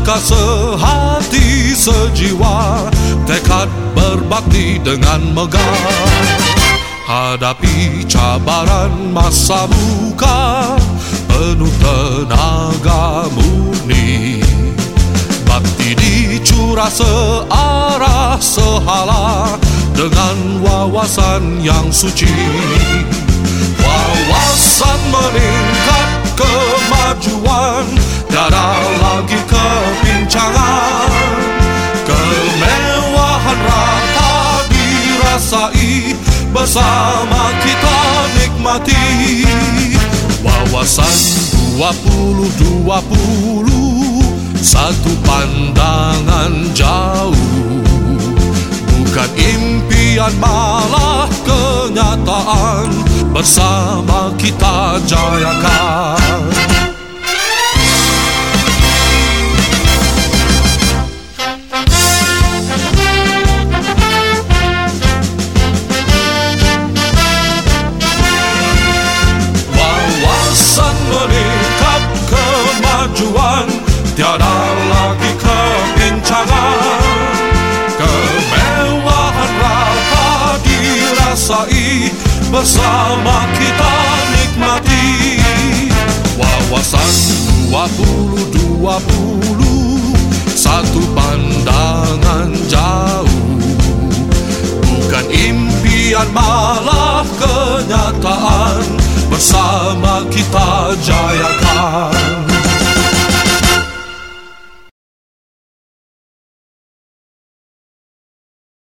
langkah sehati sejiwa, tekad berbakti dengan megah. Hadapi cabaran masa buka, penuh tenaga murni. Bakti dicurah searah sehala, dengan wawasan yang suci. Wawasan meningkat kemajuan, tiada lagi kepincangan. Kemewahan rata dirasai, bersama kita nikmati. Wawasan 2020, satu pandangan jauh. Bukan impian malah kenyataan, bersama kita jayakan. Wawasan meningkat kemajuan, tiada lagi kepincangan. Kemewahan rata dirasai, bersama kita nikmati. Wawasan 2020, satu pandangan jauh. Bukan impian malah kenyataan, bersama kita jayakan.